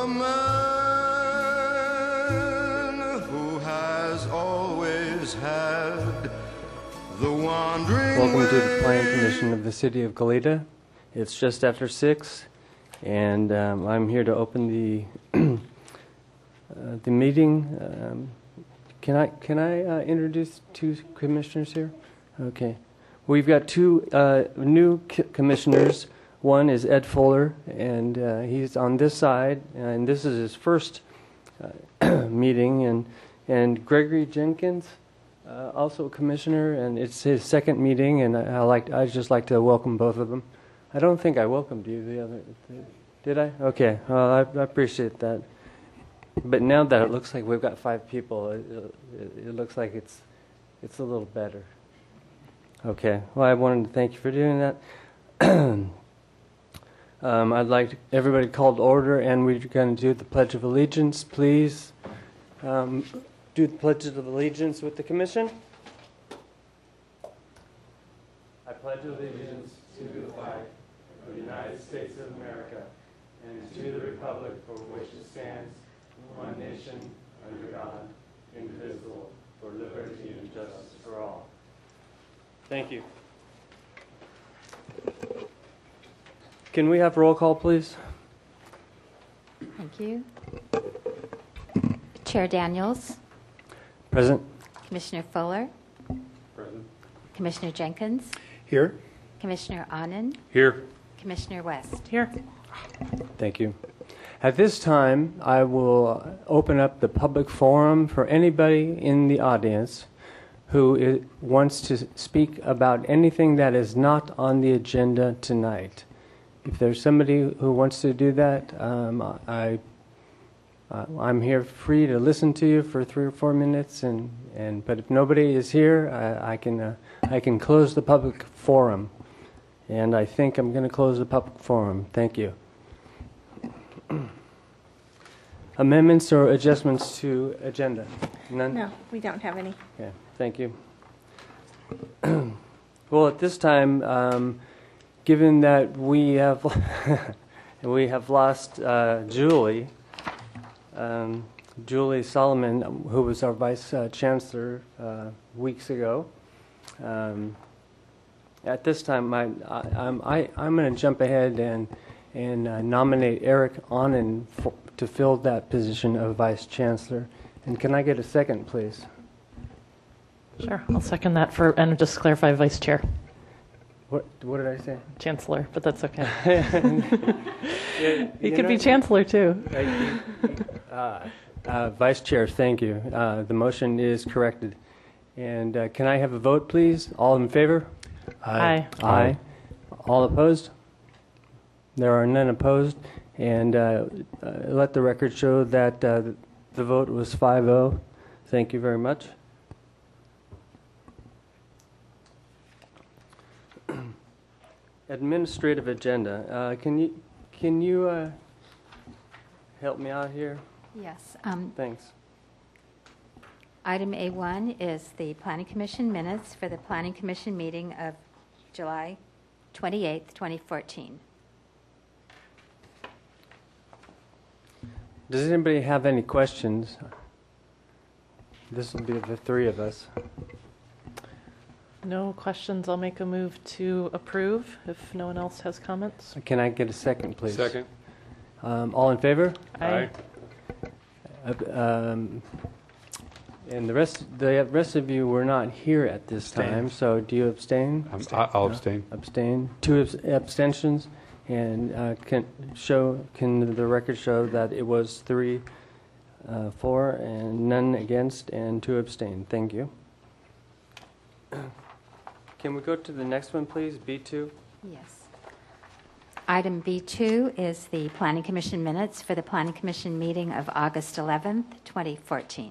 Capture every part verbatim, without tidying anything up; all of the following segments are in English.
man who has always had the wandering Welcome to the Planning Commission of the City of Goleta. It's just after six, and um, I'm here to open the uh, the meeting. Um, can I can I uh, introduce two commissioners here? Okay, we've got two uh, new c- commissioners. One is Ed Fuller, and uh, he's on this side, and this is his first uh, meeting, and and Gregory Jenkins. Uh, also a commissioner, and it's his second meeting, and I, I like I just like to welcome both of them. I don't think I welcomed you the other, did I? Okay, well, I, I appreciate that. But now that it looks like we've got five people, it, it, it looks like it's it's a little better. Okay, well, I wanted to thank you for doing that. um, I'd like everybody called to order, and we're going to do the Pledge of Allegiance, please. Um, do the Pledge of Allegiance with the Commission. I pledge allegiance to the flag of the United States of America and to the republic for which it stands, one nation, under God, indivisible, for liberty and justice for all. Thank you. Can we have roll call, please? Thank you. Chair Daniels. Present. Commissioner Fuller. Present. Commissioner Jenkins. Here. Commissioner Anand. Here. Commissioner West. Here. Thank you. At this time, I will open up the public forum for anybody in the audience who i- wants to speak about anything that is not on the agenda tonight. If there's somebody who wants to do that, um, I, uh, I'm here free to listen to you for three or four minutes. And, and but if nobody is here, I, I can uh, I can close the public forum. And I think I'm going to close the public forum. Thank you. Amendments or adjustments to agenda? None? No, we don't have any. Okay, thank you. Well, at this time, um, given that we have we have lost uh, Julie, um, Julie Solomon, who was our vice uh, chancellor uh, weeks ago. Um, at this time, I, I, I'm I, I'm going to jump ahead and and uh, nominate Eric Anand for, to fill that position of vice chancellor. And can I get a second, please? Sure, I'll second that for, and just clarify, vice chair, What what did I say? chancellor, but that's okay. You You could know, be chancellor too. uh, uh, Vice Chair, thank you. Uh, the motion is corrected. And uh, can I have a vote, please? All in favor? Aye. Aye. All opposed? There are none opposed. And uh, uh, let the record show that uh, the vote was five oh. Thank you very much. Administrative agenda. Uh, can you can you uh, help me out here? Yes. Um, Thanks. item A one is the Planning Commission minutes for the Planning Commission meeting of July twenty-eighth, twenty fourteen. Does anybody have any questions? This will be the three of us. No questions, I'll make a move to approve if no one else has comments. Can I get a second, please? Second. Um, all in favor? Aye. Uh, um, and the rest, the rest of you were not here at this Abstain. time. So do you abstain? Um, I- I'll abstain. Abstain. Two abs- abstentions, and uh, can show can the record show that it was three, uh, four, and none against, and two abstain. Thank you. Can we go to the next one, please? B two. Yes. Item B two is the Planning Commission minutes for the Planning Commission meeting of August eleventh, twenty fourteen.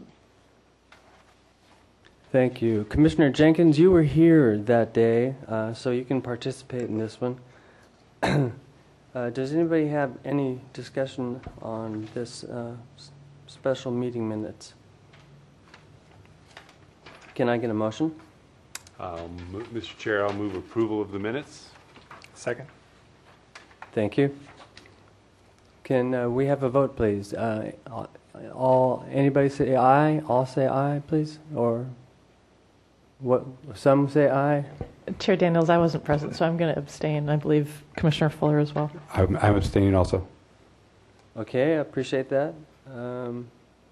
Thank you. Commissioner Jenkins, you were here that day, uh, so you can participate in this one. uh, does anybody have any discussion on this uh, s- special meeting minutes? Can I get a motion? Um, Mister Chair, I'll move approval of the minutes. Second. Thank you. Can uh, we have a vote, please? Uh, all, anybody say aye? All say aye, please? Or what? Some say aye? Chair Daniels, I wasn't present, so I'm going to abstain. I believe Commissioner Fuller as well. I'm I'm abstaining also. Okay, I appreciate that. Um,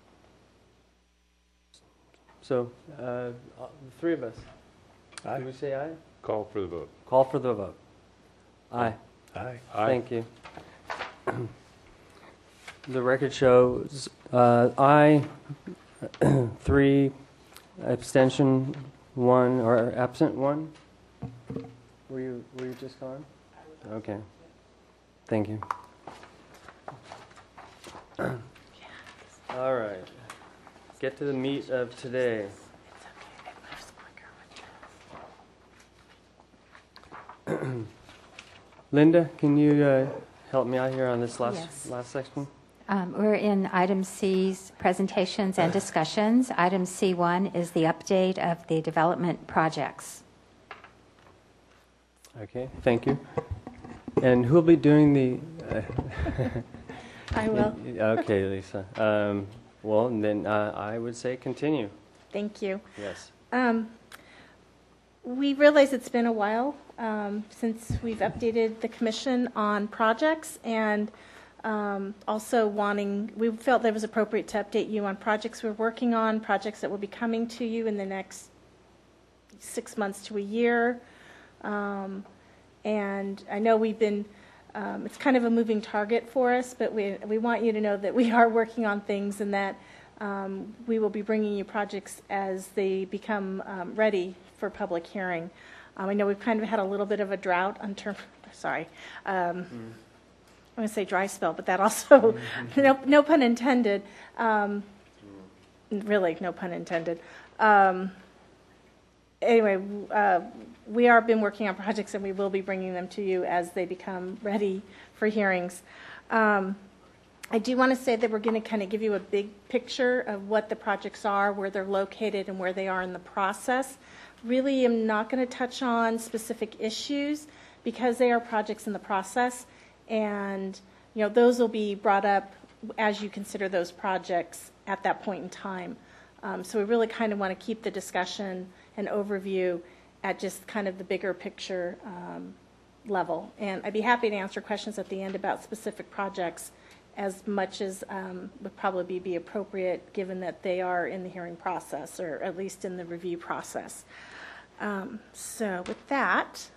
so, uh, the three of us. Aye. Did we say aye? Call for the vote. Call for the vote. Aye. Aye. Thank you. The record shows uh, aye, three, abstention, one, or absent, one. Were you were you just gone? Okay. Thank you. All right. Get to the meat of today. Linda, can you uh, help me out here on this last Yes. last section? Um, We're in item C's, presentations and discussions. Item C one is the update of the development projects. Okay, thank you. And who'll be doing the? Uh, I will. Okay, Lisa. Um, well, then uh, I would say continue. Thank you. Yes. Um, we realize it's been a while um, since we've updated the commission on projects, and um, also wanting, we felt that it was appropriate to update you on projects we're working on, projects that will be coming to you in the next six months to a year. Um, and I know we've been, um, it's kind of a moving target for us, but we, we want you to know that we are working on things, and that um, we will be bringing you projects as they become um, ready for public hearing. Um, I know we've kind of had a little bit of a drought on term, sorry, um, mm. I'm going to say dry spell, but that also, mm-hmm. no, no pun intended, um, mm. really, no pun intended. Um, anyway, uh, we are been working on projects, and we will be bringing them to you as they become ready for hearings. Um, I do want to say that we're going to kind of give you a big picture of what the projects are, where they're located, and where they are in the process. Really, I'm not going to touch on specific issues because they are projects in the process, and you know those will be brought up as you consider those projects at that point in time. Um, so we really kind of want to keep the discussion and overview at just kind of the bigger picture um, level. And I'd be happy to answer questions at the end about specific projects as much as um, would probably be appropriate given that they are in the hearing process, or at least in the review process. Um, so with that,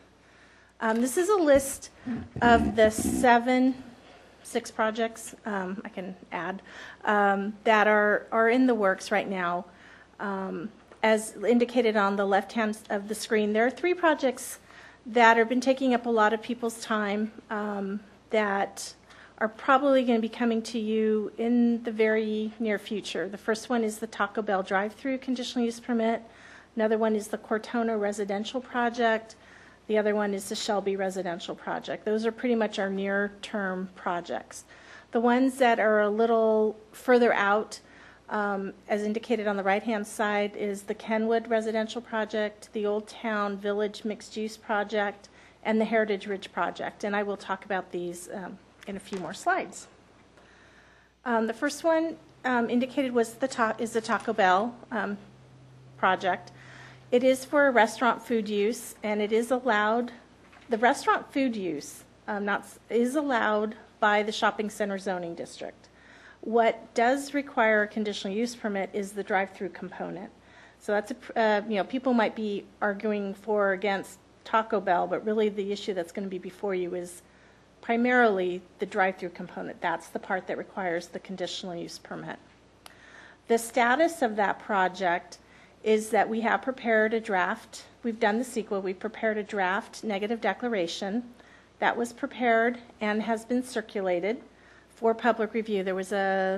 um, this is a list of the seven, six projects um, I can add um, that are, are in the works right now. Um, as indicated on the left hand of the screen, there are three projects that have been taking up a lot of people's time um, that are probably going to be coming to you in the very near future. The first one is the Taco Bell drive-through conditional use permit. Another one is the Cortona residential project. The other one is the Shelby residential project. Those are pretty much our near-term projects. The ones that are a little further out, um, as indicated on the right-hand side, is the Kenwood residential project, the Old Town Village mixed-use project, and the Heritage Ridge project. And I will talk about these um, in a few more slides. Um, the first one um, indicated was the ta- is the Taco Bell um, project. It is for restaurant food use, and it is allowed, the restaurant food use um, not, is allowed by the shopping center zoning district. What does require a conditional use permit is the drive-through component. So that's, a, uh, you know, people might be arguing for or against Taco Bell, but really the issue that's going to be before you is primarily the drive-through component. That's the part that requires the conditional use permit. The status of that project is that we have prepared a draft. We've done the sequel. We've prepared a draft negative declaration that was prepared and has been circulated for public review. There was a,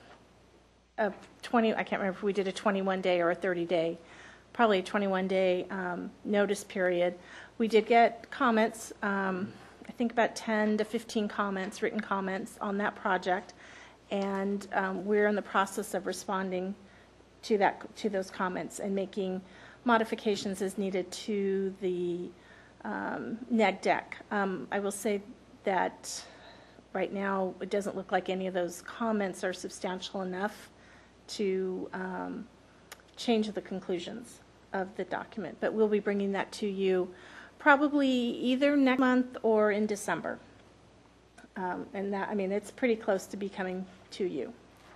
a twenty, I can't remember if we did a twenty-one day or a thirty day, probably a twenty-one day um, notice period. We did get comments, um, I think about ten to fifteen comments, written comments on that project, and um, we're in the process of responding to that, to those comments and making modifications as needed to the um, neg deck. Um, I will say that right now, it doesn't look like any of those comments are substantial enough to um, change the conclusions of the document. But we'll be bringing that to you probably either next month or in December. Um, and that, I mean, it's pretty close to be coming to you.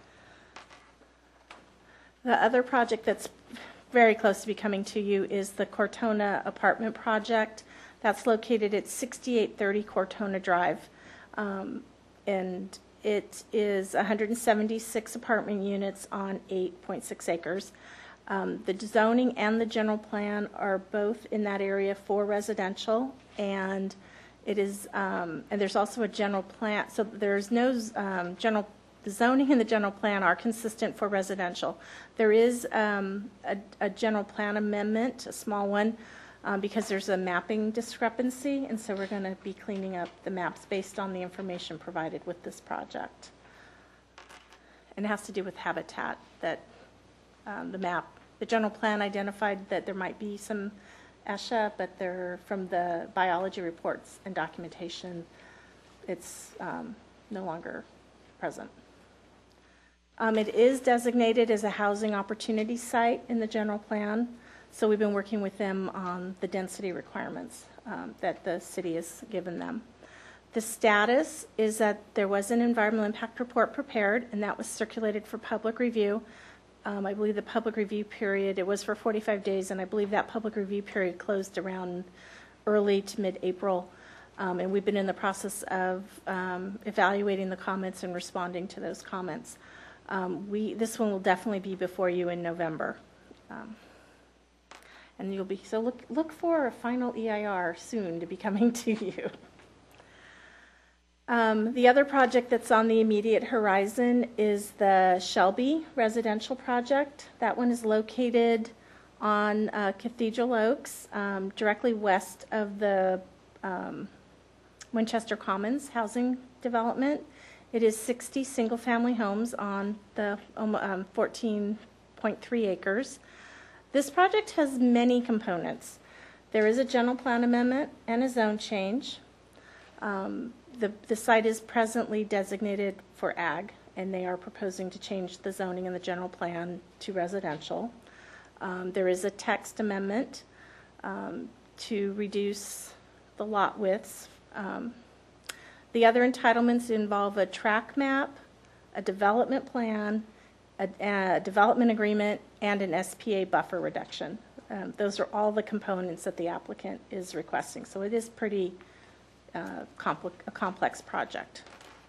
The other project that's very close to be coming to you is the Cortona apartment project. That's located at sixty-eight thirty Cortona Drive. Um, and it is one hundred seventy-six apartment units on eight point six acres. Um, the zoning and the general plan are both in that area for residential, and it is, um, and there's also a general plan. So there's no um, general. The zoning and the general plan are consistent for residential. There is um, a, a general plan amendment, a small one, um, because there's a mapping discrepancy, and so we're going to be cleaning up the maps based on the information provided with this project. And it has to do with habitat, that um, the map, the general plan identified that there might be some ESHA, but they're from the biology reports and documentation, it's um, no longer present. Um, it is designated as a housing opportunity site in the general plan, so we've been working with them on the density requirements um, that the city has given them. The status is that there was an environmental impact report prepared, and that was circulated for public review. Um, I believe the public review period, it was for forty-five days, and I believe that public review period closed around early to mid-April. Um, and we've been in the process of um, evaluating the comments and responding to those comments. Um, we, this one will definitely be before you in November. Um, and you'll be, so look, look for a final E I R soon to be coming to you. Um, the other project that's on the immediate horizon is the Shelby residential project. That one is located on uh, Cathedral Oaks, um, directly west of the um, Winchester Commons housing development. It is sixty single-family homes on the um, fourteen point three acres. This project has many components. There is a general plan amendment and a zone change. Um, the, the site is presently designated for ag, and they are proposing to change the zoning and the general plan to residential. Um, there is a text amendment um, to reduce the lot widths. Um, The other entitlements involve a track map, a development plan, a, a development agreement, and an S P A buffer reduction. Um, those are all the components that the applicant is requesting. So it is pretty uh, complex, a complex project.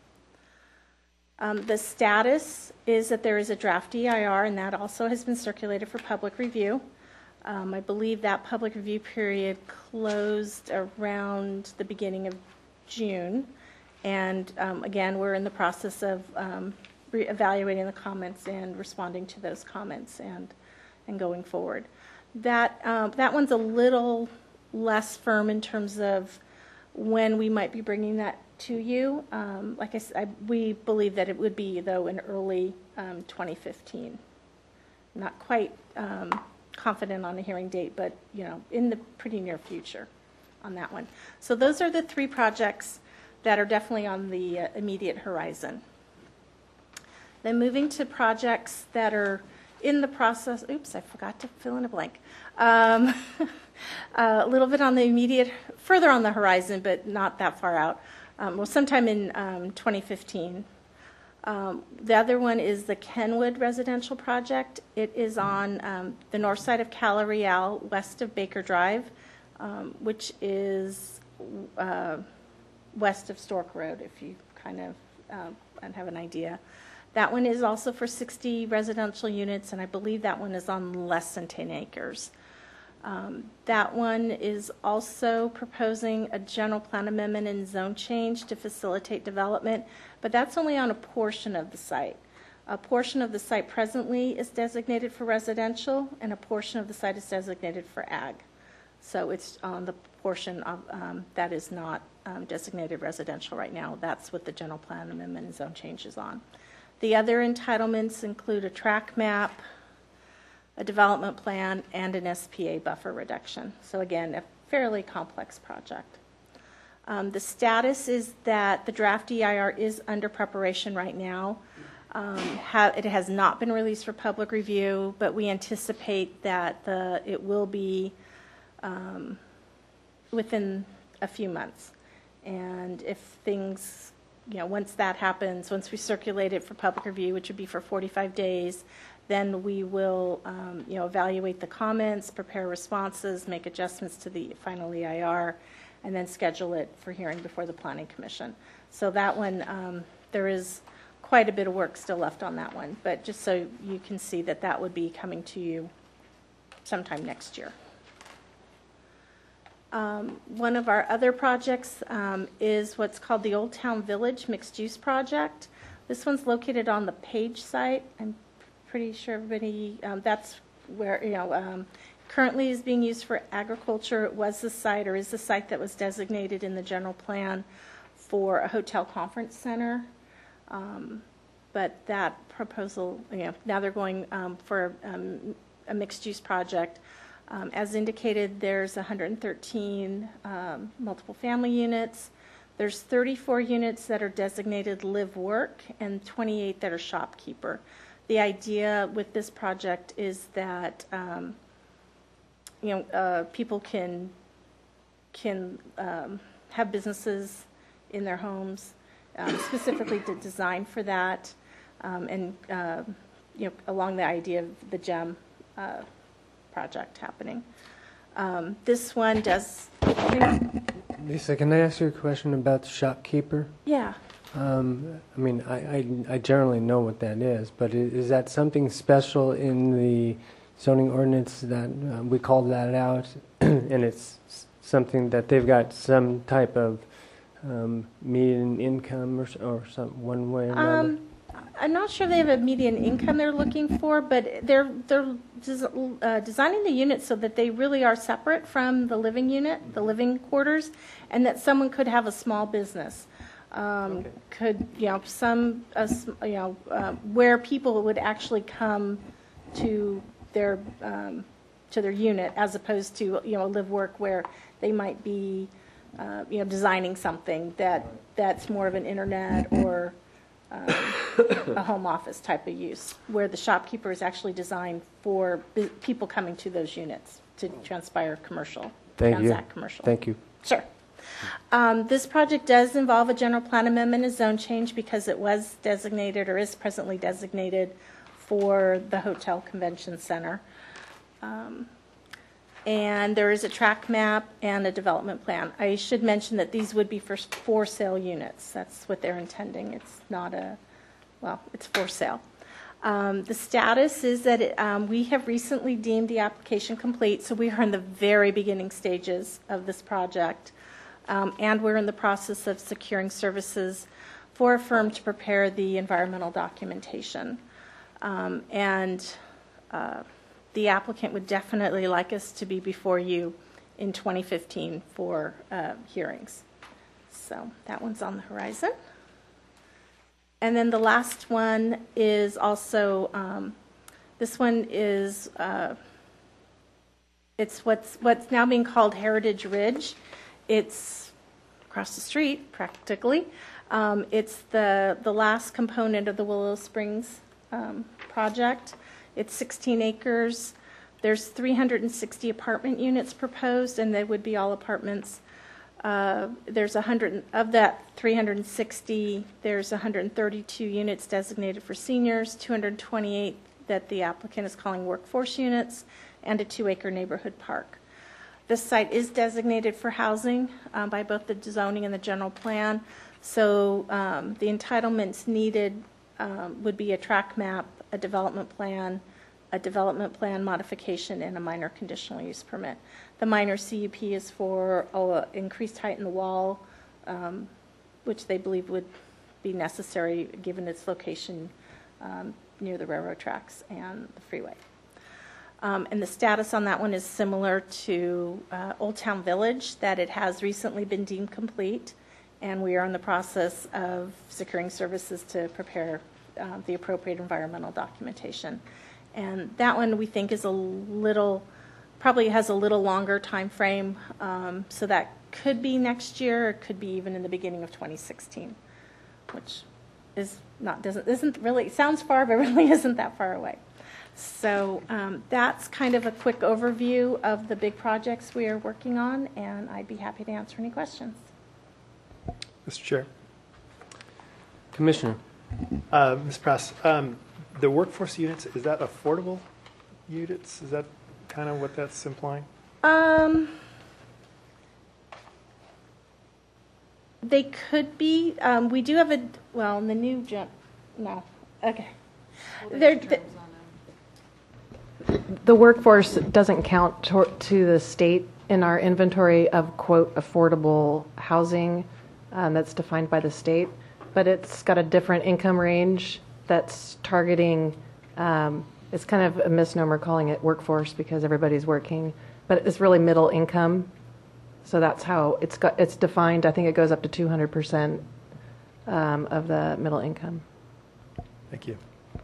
Um, the status is that there is a draft E I R, and that also has been circulated for public review. Um, I believe that public review period closed around the beginning of June. And um, again, we're in the process of um, re-evaluating the comments and responding to those comments and and going forward. That um, that one's a little less firm in terms of when we might be bringing that to you. Um, like I said, I, we believe that it would be, though, in early um, twenty fifteen. Not quite um, confident on a hearing date, but you know, in the pretty near future on that one. So those are the three projects that are definitely on the uh, immediate horizon. Then moving to projects that are in the process, oops, I forgot to fill in a blank. Um, a little bit on the immediate, further on the horizon, but not that far out. Um, well, sometime in um, twenty fifteen. Um, the other one is the Kenwood residential project. It is on um, the north side of Cala Real, west of Baker Drive, um, which is uh, west of Stork Road, if you kind of uh, have an idea. That one is also for sixty residential units, and I believe that one is on less than ten acres. Um, that one is also proposing a general plan amendment and zone change to facilitate development, but that's only on a portion of the site. A portion of the site presently is designated for residential, and a portion of the site is designated for ag. So it's on the portion of um, that is not um, designated residential right now. That's what the general plan amendment and zone change is on. The other entitlements include a track map, a development plan, and an S P A buffer reduction. So again, a fairly complex project. Um, The status is that the draft E I R is under preparation right now. Um, ha- It has not been released for public review, but we anticipate that the, it will be um, within a few months. And if things, you know, once that happens, once we circulate it for public review, which would be for forty-five days, then we will, um, you know, evaluate the comments, prepare responses, make adjustments to the final E I R, and then schedule it for hearing before the Planning Commission. So that one, um, there is quite a bit of work still left on that one, but just so you can see that that would be coming to you sometime next year. Um, one of our other projects um, is what's called the Old Town Village Mixed Use Project. This one's located on the Page site. I'm pretty sure everybody, um, that's where, you know, um, currently is being used for agriculture. It was the site, or is the site that was designated in the general plan for a hotel conference center. Um, but that proposal, you know, now they're going um, for um, a mixed-use project. Um, as indicated, there's one hundred thirteen um, multiple family units. There's thirty-four units that are designated live-work and twenty-eight that are shopkeeper. The idea with this project is that um, you know uh, people can can um, have businesses in their homes, um, specifically to design for that, um, and uh, you know along the idea of the GEM uh, project happening. Um, this one does. Lisa, can I ask you a question about the shopkeeper? Yeah. Um, I mean, I, I, I generally know what that is, but is, is that something special in the zoning ordinance that uh, we called that out, and it's something that they've got some type of um, median income or, or some one way or another? Um, I'm not sure they have a median income they're looking for, but they're they're des- uh, designing the units so that they really are separate from the living unit, the living quarters, and that someone could have a small business. Um, Okay. Could, you know, some, uh, s- you know, uh, where people would actually come to their, um, to their unit, as opposed to, you know, live work where they might be, uh, you know, designing something that, that's more of an internet or um, a home office type of use, where the shopkeeper is actually designed for bu- people coming to those units to transpire commercial, Thank you. transact commercial. Thank you. Sure. Um, This project does involve a general plan amendment and zone change because it was designated, or is presently designated, for the hotel convention center. Um, And there is a track map and a development plan. I should mention that these would be for for sale units. That's what they're intending. It's not a, well, it's for sale. Um, The status is that it, um, we have recently deemed the application complete, so we are in the very beginning stages of this project. Um, And we're in the process of securing services for a firm to prepare the environmental documentation. Um, And uh, the applicant would definitely like us to be before you in twenty fifteen for uh, hearings. So that one's on the horizon. And then the last one is also, um, this one is, uh, it's what's, what's now being called Heritage Ridge. It's across the street, practically. Um, It's the, the last component of the Willow Springs um, project. It's sixteen acres. There's three hundred sixty apartment units proposed, and they would be all apartments. Uh, There's one hundred, of that three hundred sixty, there's one hundred thirty-two units designated for seniors, two hundred twenty-eight that the applicant is calling workforce units, and a two-acre neighborhood park. This site is designated for housing um, by both the zoning and the general plan, so um, the entitlements needed um, would be a track map, a development plan, a development plan modification, and a minor conditional use permit. The minor C U P is for oh, increased height in the wall, um, which they believe would be necessary given its location um, near the railroad tracks and the freeway. Um, and the status on that one is similar to uh, Old Town Village, that it has recently been deemed complete, and we are in the process of securing services to prepare uh, the appropriate environmental documentation. And that one we think is a little, probably has a little longer time frame, um, so that could be next year, or it could be even in the beginning of twenty sixteen, which is not, doesn't, isn't really, it sounds far, but really isn't that far away. So um, that's kind of a quick overview of the big projects we are working on, and I'd be happy to answer any questions. Mister Chair. Commissioner. Uh, Miz Press, um, the workforce units, is that affordable units? Is that kind of what that's implying? Um, they could be. Um, we do have a, well, in the new gen, no. Okay. They're, th- The workforce doesn't count to, to the state in our inventory of, quote, affordable housing um, that's defined by the state, but it's got a different income range that's targeting, um, it's kind of a misnomer calling it workforce because everybody's working, but it's really middle income. So that's how it's got, it's defined. I think it goes up to two hundred percent um, of the middle income. Thank you.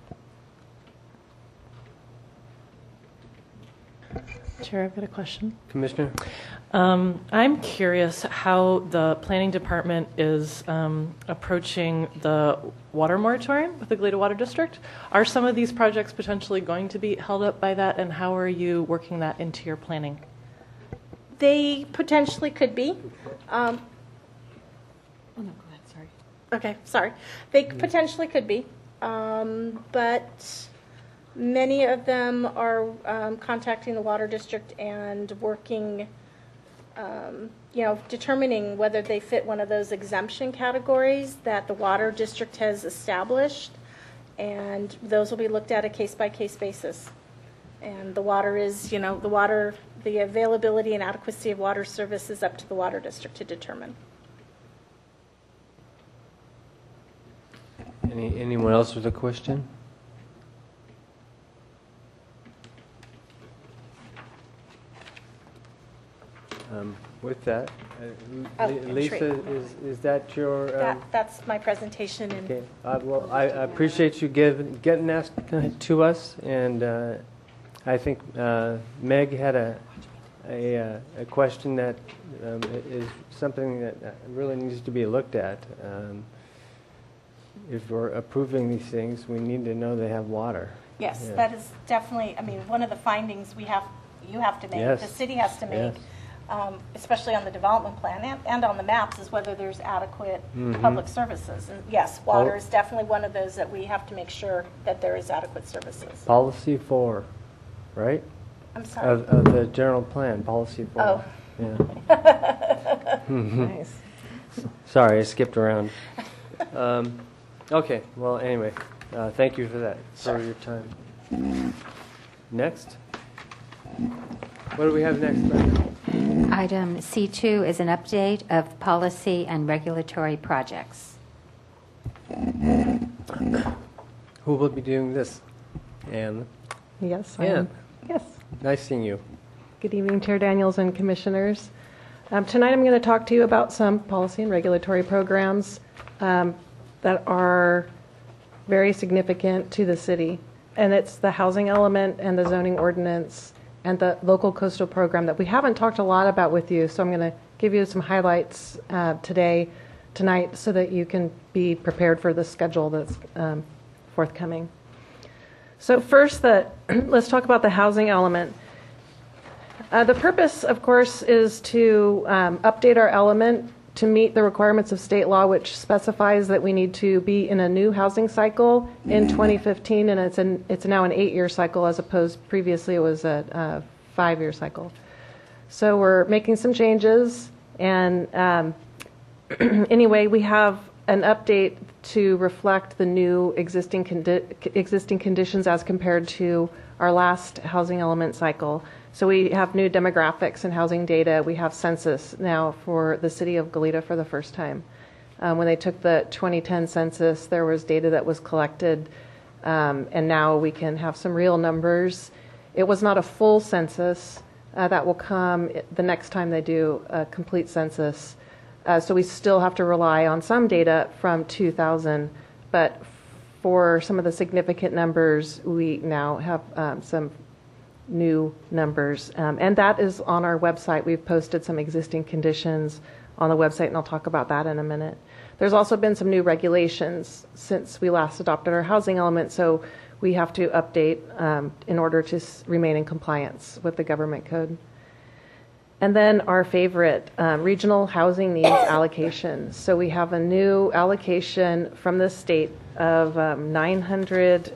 Chair, I've got a question. Commissioner. Um, I'm curious how the planning department is um, approaching the water moratorium with the Goleta Water District. Are some of these projects potentially going to be held up by that, and how are you working that into your planning? they potentially could be. Um, Oh, no, go ahead, sorry. Okay, sorry. They potentially could be, um, but many of them are um, contacting the water district and working, um, you know, determining whether they fit one of those exemption categories that the water district has established, and those will be looked at a case-by-case basis. And the water is, you know, the water, the availability and adequacy of water service is up to the water district to determine. Any, anyone else with a question? Um, With that, uh, Oh, Li- and Lisa, Sri. is, is that your, That, um, that's my presentation, and okay, uh, well, I I appreciate you giving, getting asked to us, and uh, I think uh, Meg had a, a, uh, a question that um, i- is something that uh, really needs to be looked at. Um, If we're approving these things, we need to know they have water. yes, Yeah. that is definitely, I mean, one of the findings we have, you have to make, Yes. the city has to make, Yes. um, especially on the development plan and, and on the maps, is whether there's adequate Mhm. public services. And yes, water Oh. is definitely one of those that we have to make sure that there is adequate services. Policy four, right? I'm sorry. Of, of the general plan, policy four. Oh. Yeah. Nice. Sorry, I skipped around. Um, okay, well, anyway, uh, thank you for that, for your time. Next? What do we have next, Brenda? Item C two is an update of policy and regulatory projects. Who will be doing this? Anne? Yes, I Anne, am. Yes. nice seeing you. Good evening, Chair Daniels and Commissioners. Um, Tonight I'm going to talk to you about some policy and regulatory programs um, that are very significant to the city. And it's the housing element and the zoning ordinance and the local coastal program that we haven't talked a lot about with you. So I'm going to give you some highlights uh, today, tonight, so that you can be prepared for the schedule that's um, forthcoming. So first, the, let's talk about the housing element. Uh, the purpose, of course, is to um, update our element to meet the requirements of state law, which specifies that we need to be in a new housing cycle in twenty fifteen, and it's an it's now an eight-year cycle as opposed previously it was a, a five-year cycle. So we're making some changes, and um, anyway, we have an update to reflect the new existing condi- existing conditions as compared to our last housing element cycle. So we have new demographics and housing data. We have census now for the city of Goleta for the first time. Um, when they took the twenty ten census, there was data that was collected, um, and now we can have some real numbers. It was not a full census. Uh, that will come the next time they do a complete census. Uh, so we still have to rely on some data from two thousand, but for some of the significant numbers, we now have um, some new numbers. Um, and that is on our website. We've posted some existing conditions on the website, and I'll talk about that in a minute. There's also been some new regulations since we last adopted our housing element, so we have to update um, in order to s- remain in compliance with the government code. And then our favorite, um, regional housing needs allocation. So we have a new allocation from the state of um, nine hundred,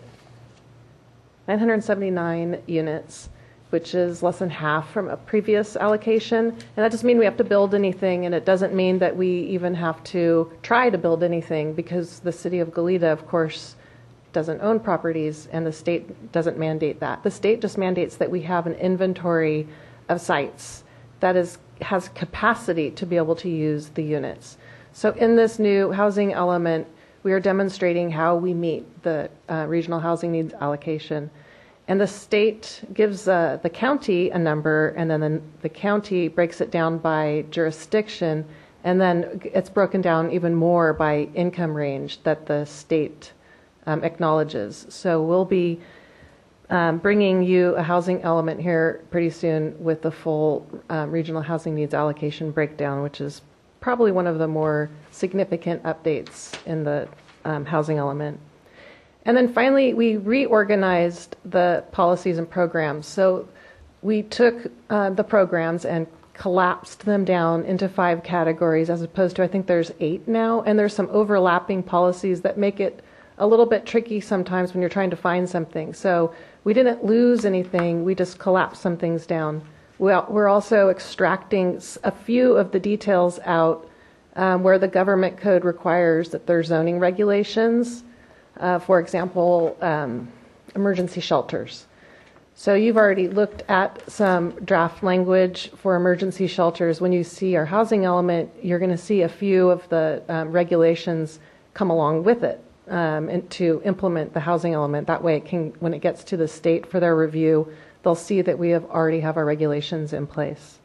nine hundred seventy-nine units, which is less than half from a previous allocation. And that doesn't mean we have to build anything, and it doesn't mean that we even have to try to build anything, because the city of Goleta, of course, doesn't own properties, and the state doesn't mandate that. The state just mandates that we have an inventory of sites that is has capacity to be able to use the units. So in this new housing element, we are demonstrating how we meet the uh, regional housing needs allocation. And the state gives uh, the county a number, and then the, the county breaks it down by jurisdiction, and then it's broken down even more by income range that the state um, acknowledges. So we'll be um, bringing you a housing element here pretty soon with the full um, regional housing needs allocation breakdown, which is probably one of the more significant updates in the um, housing element. And then finally, we reorganized the policies and programs. So we took uh, the programs and collapsed them down into five categories, as opposed to, I think there's eight now. And there's some overlapping policies that make it a little bit tricky sometimes when you're trying to find something. So we didn't lose anything, we just collapsed some things down. Well, we're also extracting a few of the details out um, where the government code requires that there's zoning regulations. Uh, for example, um, emergency shelters. So you've already looked at some draft language for emergency shelters. When you see our housing element, you're going to see a few of the um, regulations come along with it um, and to implement the housing element. That way, it can, when it gets to the state for their review, they'll see that we have already have our regulations in place.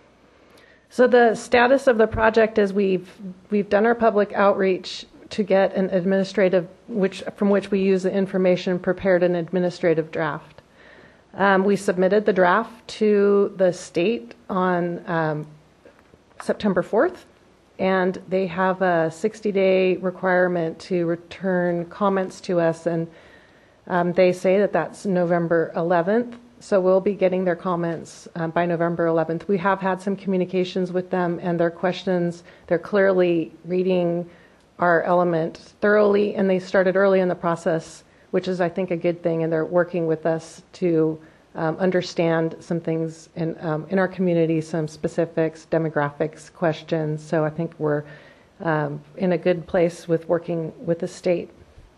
So the status of the project is we've we've done our public outreach to get an administrative, which from which we use the information, prepared an administrative draft. Um, we submitted the draft to the state on um, September fourth, and they have a sixty-day requirement to return comments to us, and um, they say that that's November eleventh, so we'll be getting their comments um, by November eleventh. We have had some communications with them, and their questions, they're clearly reading our element thoroughly, and they started early in the process, which is, I think, a good thing, and they're working with us to um, understand some things in um, in our community, some specifics, demographics, questions. So I think we're um, in a good place with working with the state.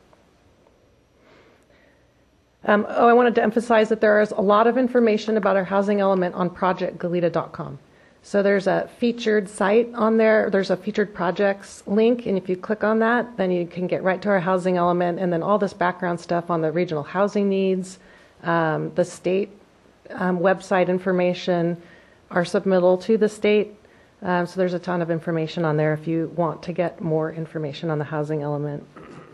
Um, oh, I wanted to emphasize that there is a lot of information about our housing element on project goleta dot com. So there's a featured site on there. There's a featured projects link, and if you click on that, then you can get right to our housing element, and then all this background stuff on the regional housing needs, um, the state um, website information, our submittal to the state. Um, so there's a ton of information on there if you want to get more information on the housing element.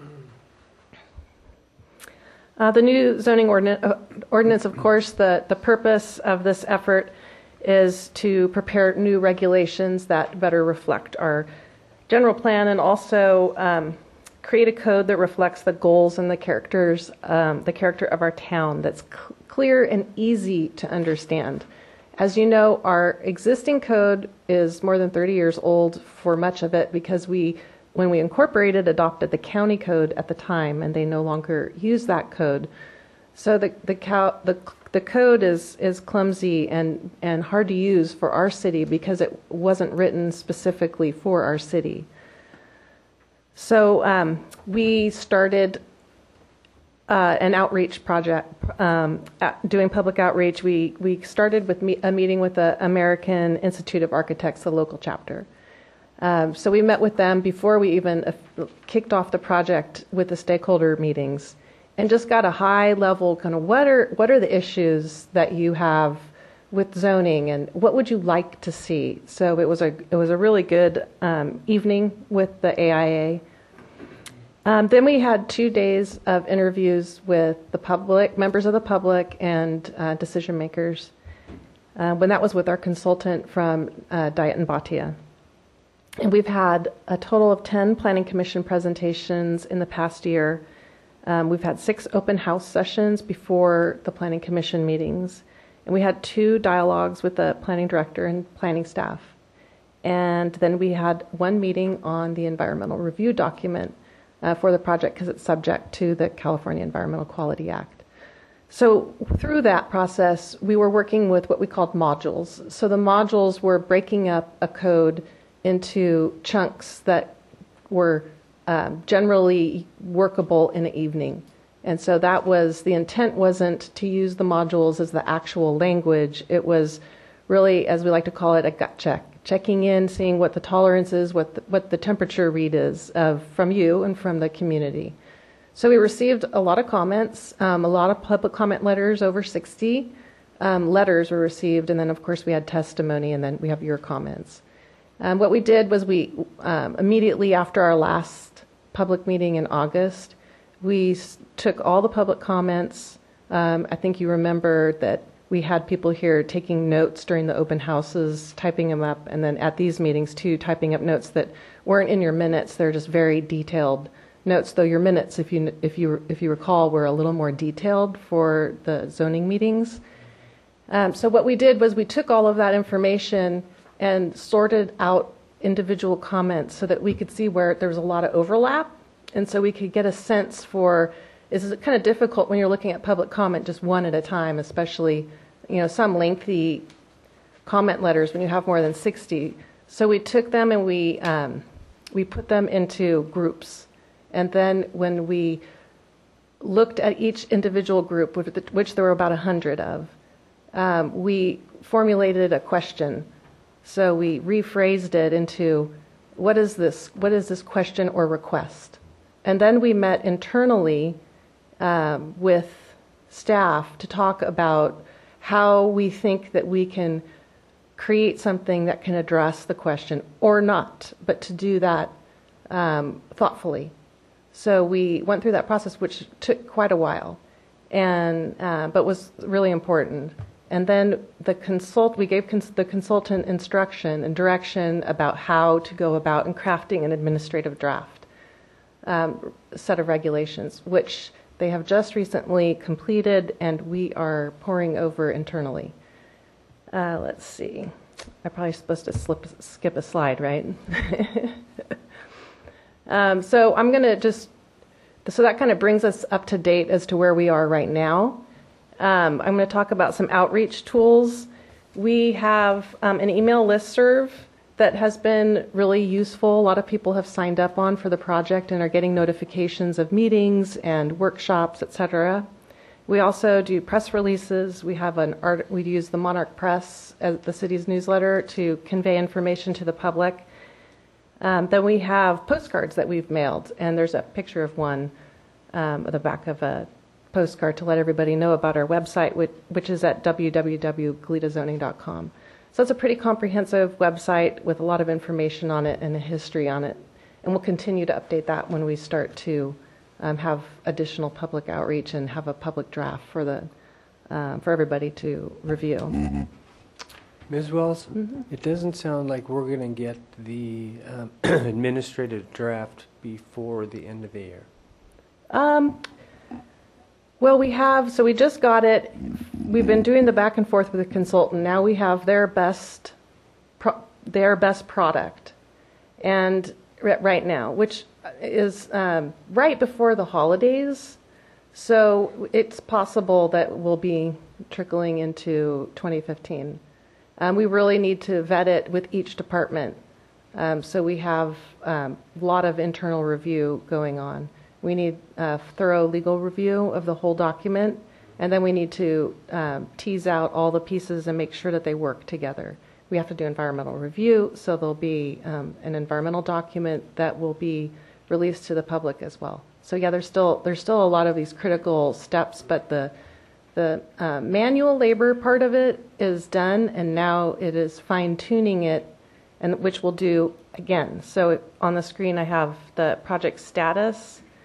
Uh, the new zoning ordinance, uh, ordinance, of course, the, the purpose of this effort is to prepare new regulations that better reflect our general plan, and also um, create a code that reflects the goals and the characters, um, the character of our town, that's cl- clear and easy to understand. As you know, our existing code is more than thirty years old for much of it, because we, when we incorporated, adopted the county code at the time, and they no longer use that code. So the the, cow, the the code is is clumsy and and hard to use for our city because it wasn't written specifically for our city. So um, we started uh, an outreach project, um, doing public outreach. We we started with me, a meeting with the American Institute of Architects, the local chapter. Um, so we met with them before we even uh, kicked off the project with the stakeholder meetings, and just got a high level kind of what are what are the issues that you have with zoning, and what would you like to see. So it was a it was a really good um, evening with the A I A. Um, then we had two days of interviews with the public, members of the public, and uh, decision makers. Uh, when that was with our consultant from uh, Diet and Bhatia. And we've had a total of ten Planning Commission presentations in the past year. Um, we've had six open house sessions before the Planning Commission meetings. And we had two dialogues with the planning director and planning staff. And then we had one meeting on the environmental review document uh, for the project because it's subject to the California Environmental Quality Act. So through that process, we were working with what we called modules. So the modules were breaking up a code into chunks that were um, generally workable in an evening. And so that was, the intent wasn't to use the modules as the actual language. It was really, as we like to call it, a gut check. Checking in, seeing what the tolerance is, what the, what the temperature read is of, from you and from the community. So we received a lot of comments, um, a lot of public comment letters, over sixty um, letters were received, and then of course we had testimony, and then we have your comments. Um, what we did was we, um, immediately after our last public meeting in August, we s- took all the public comments. Um, I think you remember that we had people here taking notes during the open houses, typing them up, and then at these meetings too, typing up notes that weren't in your minutes. They're just very detailed notes, though your minutes, if you if you if you recall, were a little more detailed for the zoning meetings. Um, so what we did was we took all of that information and sorted out individual comments so that we could see where there was a lot of overlap, and so we could get a sense for, is it kind of difficult when you're looking at public comment just one at a time, especially, you know, some lengthy comment letters when you have more than sixty. So we took them and we um, we put them into groups. And then when we looked at each individual group, which there were about one hundred of, um, we formulated a question. So we rephrased it into, what is this, what is this question or request? And then we met internally um, with staff to talk about how we think that we can create something that can address the question, or not, but to do that um, thoughtfully. So we went through that process, which took quite a while, and uh, but was really important. And then the consult, we gave cons- the consultant instruction and direction about how to go about in crafting an administrative draft um, set of regulations, which they have just recently completed, and we are pouring over internally. Uh, let's see. I'm probably supposed to slip, skip a slide, right? Um, so I'm going to just, so that kind of brings us up to date as to where we are right now. Um, I'm going to talk about some outreach tools. We have um, an email listserv that has been really useful. A lot of people have signed up on for the project and are getting notifications of meetings and workshops, et cetera. We also do press releases. We have an art, we use the Monarch Press as the city's newsletter to convey information to the public. Um, then we have postcards that we've mailed, and there's a picture of one um, at the back of a postcard to let everybody know about our website, which, which is at w w w dot goleta zoning dot com. So it's a pretty comprehensive website with a lot of information on it and a history on it, and we'll continue to update that when we start to um, have additional public outreach and have a public draft for the um, for everybody to review. Mm-hmm. Miz Wells, Mm-hmm. it doesn't sound like we're going to get the um, administrative draft before the end of the year. Um, well, we have, so we just got it. We've been doing the back and forth with the consultant. Now we have their best, pro- their best product, and r- right now, which is um, right before the holidays. So it's possible that we'll be trickling into twenty fifteen. Um, we really need to vet it with each department. Um, so we have um, a lot of internal review going on. We need a thorough legal review of the whole document, and then we need to um, tease out all the pieces and make sure that they work together. We have to do environmental review, so there'll be um, an environmental document that will be released to the public as well. So yeah, there's still there's still a lot of these critical steps, but the The uh, manual labor part of it is done, and now it is fine-tuning it, and which we'll do again. So it, on the screen I have the project status,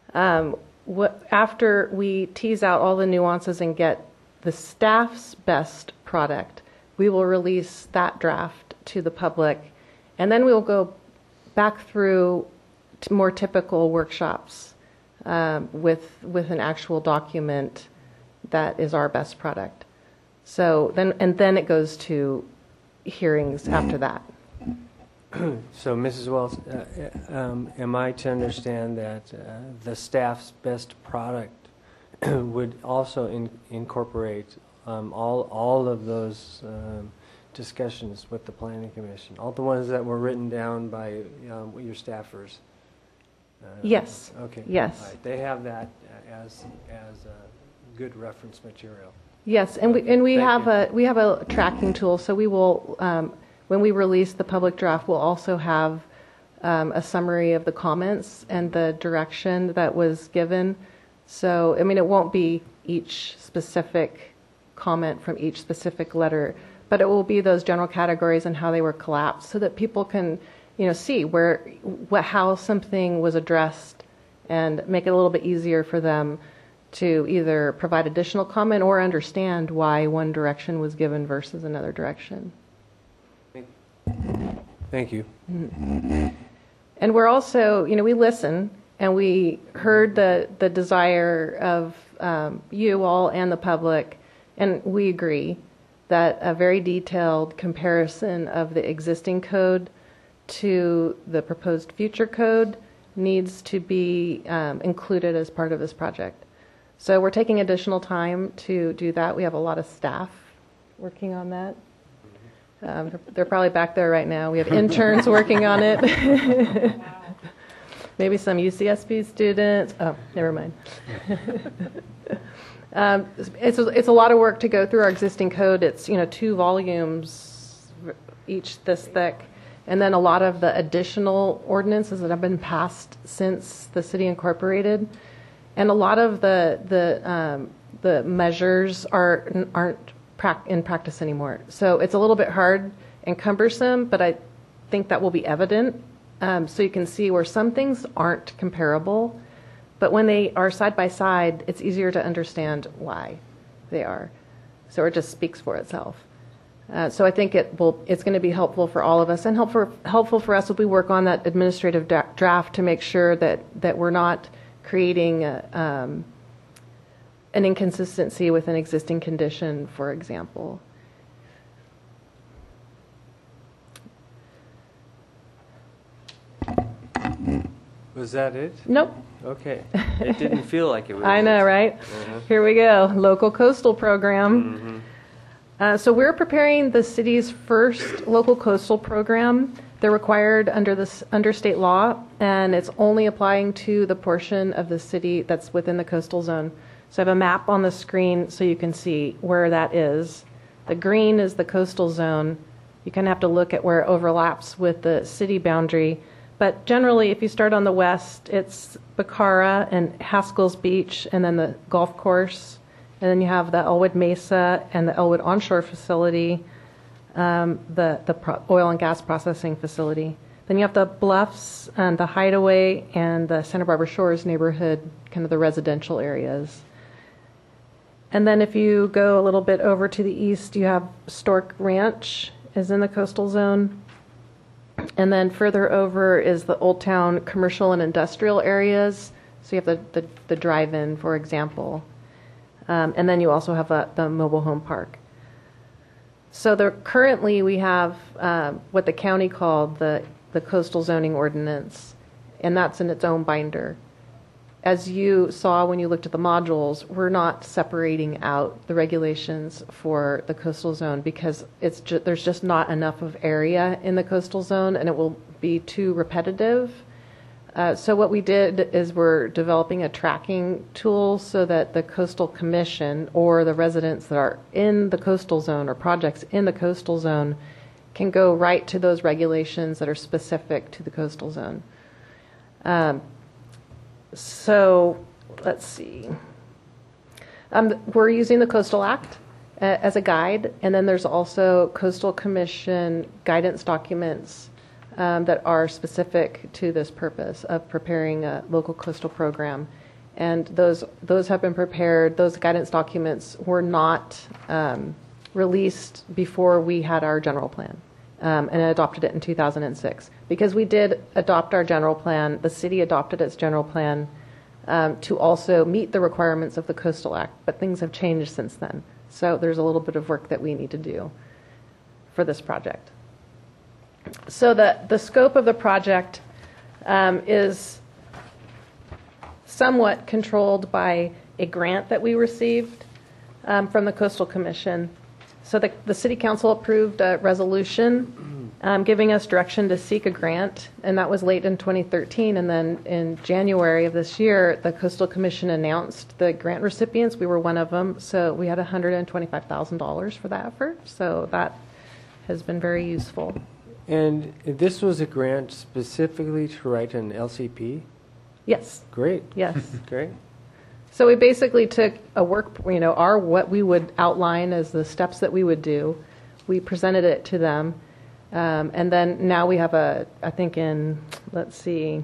Um, what, after we tease out all the nuances and get the staff's best product, we will release that draft to the public, and then we will go back through t- more typical workshops um, with with an actual document that is our best product. So then, and then it goes to hearings after that. So, Missus Wells, uh, um, am I to understand that uh, the staff's best product would also in, incorporate um, all all of those um, discussions with the Planning Commission, all the ones that were written down by um, your staffers? Uh, Yes. Okay. Yes. All right. They have that as as a good reference material. Yes, and we and we Thank have you. a we have a tracking tool. So we will, um, when we release the public draft, we'll also have um, a summary of the comments and the direction that was given. So I mean, it won't be each specific comment from each specific letter, but it will be those general categories and how they were collapsed, so that people can, you know, see where what how something was addressed, and make it a little bit easier for them to either provide additional comment or understand why one direction was given versus another direction. Thank you. And we're also, you know, we listen, and we heard the, the desire of um, you all and the public, and we agree that a very detailed comparison of the existing code to the proposed future code needs to be um, included as part of this project. So we're taking additional time to do that. We have a lot of staff working on that. Um, they're, they're probably back there right now. We have interns working on it. Maybe some U C S B students. Oh, never mind. um, it's, a, it's a lot of work to go through our existing code. It's, you know, two volumes, each this thick. And then a lot of the additional ordinances that have been passed since the city incorporated. And a lot of the the um, the measures are aren't prac- in practice anymore. So it's a little bit hard and cumbersome, but I think that will be evident. Um, so you can see where some things aren't comparable, but when they are side by side, it's easier to understand why they are. So it just speaks for itself. Uh, so I think it will. It's going to be helpful for all of us, and helpful helpful for us as we work on that administrative da- draft to make sure that that we're not creating a, um, an inconsistency with an existing condition, for example. Was that it? Nope. Okay. It didn't feel like it was. I know, right? Uh-huh. Here we go. Local coastal program. Mm-hmm. Uh, so we're preparing the city's first local coastal program. They're required under this under state law, and it's only applying to the portion of the city that's within the coastal zone. So I have a map on the screen so you can see where that is. The green is the coastal zone. You kind of have to look at where it overlaps with the city boundary. But generally, if you start on the west, it's Bacara and Haskell's Beach, and then the golf course. And then you have the Elwood Mesa and the Elwood Onshore Facility, um, the, the pro- oil and gas processing facility. Then you have the Bluffs and the Hideaway and the Santa Barbara Shores neighborhood, kind of the residential areas. And then if you go a little bit over to the east, you have Stork Ranch is in the coastal zone. And then further over is the Old Town commercial and industrial areas. So you have the, the, the drive-in, for example. Um, and then you also have a, the mobile home park. So there, currently we have um, what the county called the, the coastal zoning ordinance, and that's in its own binder. As you saw when you looked at the modules, we're not separating out the regulations for the coastal zone because it's ju- there's just not enough of area in the coastal zone, and it will be too repetitive. Uh, so what we did is we're developing a tracking tool so that the coastal commission or the residents that are in the coastal zone or projects in the coastal zone can go right to those regulations that are specific to the coastal zone. Um, so let's see. Um, we're using the Coastal Act uh, as a guide, and then there's also Coastal Commission guidance documents Um, that are specific to this purpose of preparing a local coastal program. And those, those have been prepared. Those guidance documents were not um, released before we had our general plan um, and adopted it in two thousand six. Because we did adopt our general plan, the city adopted its general plan um, to also meet the requirements of the Coastal Act, but things have changed since then. So there's a little bit of work that we need to do for this project. So the, the scope of the project um, is somewhat controlled by a grant that we received um, from the Coastal Commission. So the, the City Council approved a resolution um, giving us direction to seek a grant, and that was late in twenty thirteen. And then in January of this year, the Coastal Commission announced the grant recipients. We were one of them, so we had one hundred twenty-five thousand dollars for that effort. So that has been very useful. And this was a grant specifically to write an L C P? Yes, Great, yes. great. So we basically took a work, you know, our, what we would outline as the steps that we would do. We presented it to them. Um, and then now we have a, I think in, let's see,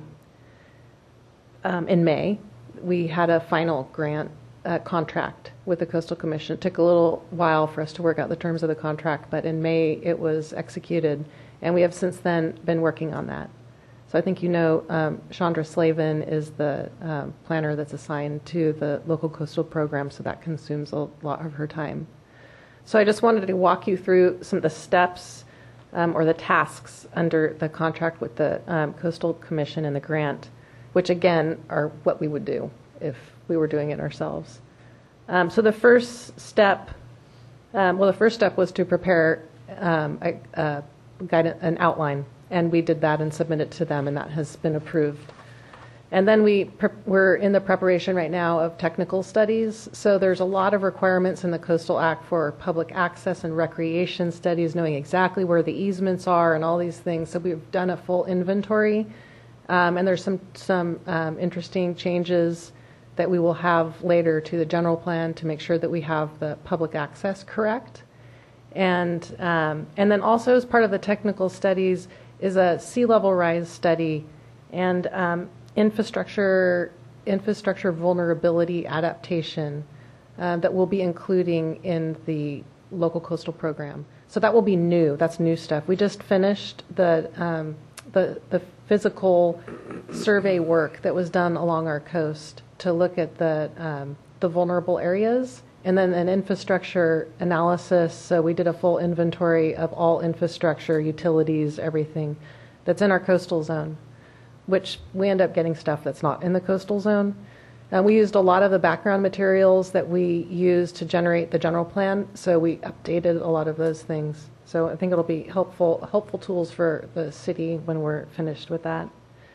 um, in May, we had a final grant uh, contract with the Coastal Commission. It took a little while for us to work out the terms of the contract, but in May it was executed. And we have since then been working on that. So I think you know um, Chandra Slavin is the um, planner that's assigned to the local coastal program, so that consumes a lot of her time. So I just wanted to walk you through some of the steps um, or the tasks under the contract with the um, Coastal Commission and the grant, which again are what we would do if we were doing it ourselves. Um, so the first step, um, well, the first step was to prepare um, a, a guidance, an outline. And we did that and submitted to them, and that has been approved. And then we pre- we're in the preparation right now of technical studies. So there's a lot of requirements in the Coastal Act for public access and recreation studies, knowing exactly where the easements are and all these things. So we've done a full inventory, um, and there's some some um, interesting changes that we will have later to the general plan to make sure that we have the public access correct. And um, and then also as part of the technical studies is a sea level rise study and um, infrastructure infrastructure vulnerability adaptation uh, that we'll be including in the local coastal program. So that will be new. That's new stuff. We just finished the um, the the physical survey work that was done along our coast to look at the um, the vulnerable areas. And then an infrastructure analysis, so we did a full inventory of all infrastructure, utilities, everything that's in our coastal zone, which we end up getting stuff that's not in the coastal zone. And we used a lot of the background materials that we used to generate the general plan, so we updated a lot of those things. So I think it'll be helpful, helpful tools for the city when we're finished with that.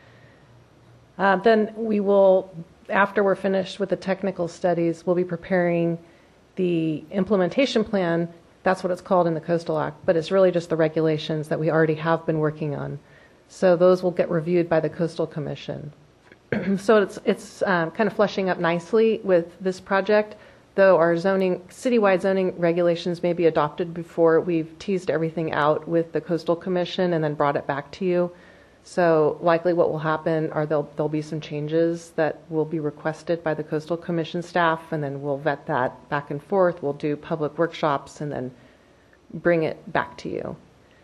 Uh, then we will, after we're finished with the technical studies, we'll be preparing the implementation plan. That's what it's called in the Coastal Act, but it's really just the regulations that we already have been working on. So those will get reviewed by the Coastal Commission. So it's it's um, kind of fleshing up nicely with this project, though our zoning, citywide zoning regulations may be adopted before we've teased everything out with the Coastal Commission and then brought it back to you. So likely what will happen are there'll, there'll be some changes that will be requested by the Coastal Commission staff, and then we'll vet that back and forth. We'll do public workshops and then bring it back to you.